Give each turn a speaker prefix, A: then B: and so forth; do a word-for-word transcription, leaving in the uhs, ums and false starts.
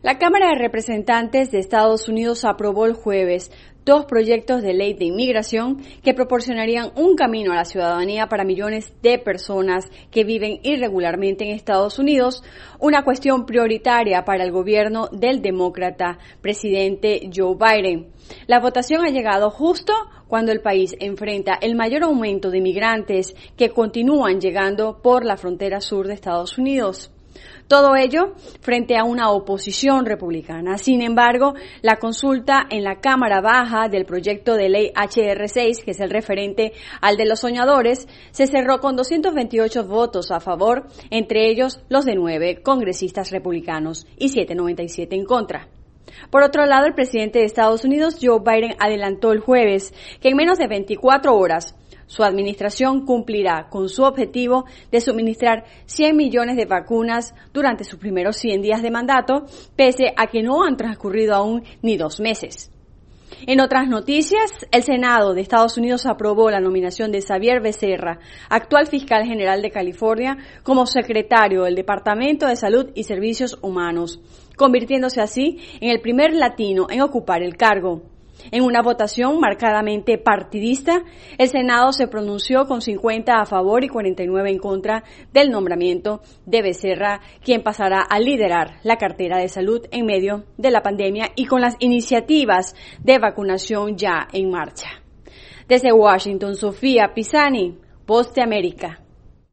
A: La Cámara de Representantes de Estados Unidos aprobó el jueves dos proyectos de ley de inmigración que proporcionarían un camino a la ciudadanía para millones de personas que viven irregularmente en Estados Unidos, una cuestión prioritaria para el gobierno del demócrata presidente Joe Biden. La votación ha llegado justo cuando el país enfrenta el mayor aumento de inmigrantes que continúan llegando por la frontera sur de Estados Unidos. Todo ello frente a una oposición republicana. Sin embargo, la consulta en la Cámara Baja del proyecto de ley H R seis, que es el referente al de los soñadores, se cerró con doscientos veintiocho votos a favor, entre ellos los de nueve congresistas republicanos y ciento noventa y siete en contra. Por otro lado, el presidente de Estados Unidos, Joe Biden, adelantó el jueves que en menos de veinticuatro horas su administración cumplirá con su objetivo de suministrar cien millones de vacunas durante sus primeros cien días de mandato, pese a que no han transcurrido aún ni dos meses. En otras noticias, el Senado de Estados Unidos aprobó la nominación de Xavier Becerra, actual fiscal general de California, como secretario del Departamento de Salud y Servicios Humanos, convirtiéndose así en el primer latino en ocupar el cargo. En una votación marcadamente partidista, el Senado se pronunció con cincuenta a favor y cuarenta y nueve en contra del nombramiento de Becerra, quien pasará a liderar la cartera de salud en medio de la pandemia y con las iniciativas de vacunación ya en marcha. Desde Washington, Sofía Pisani, Voz de América.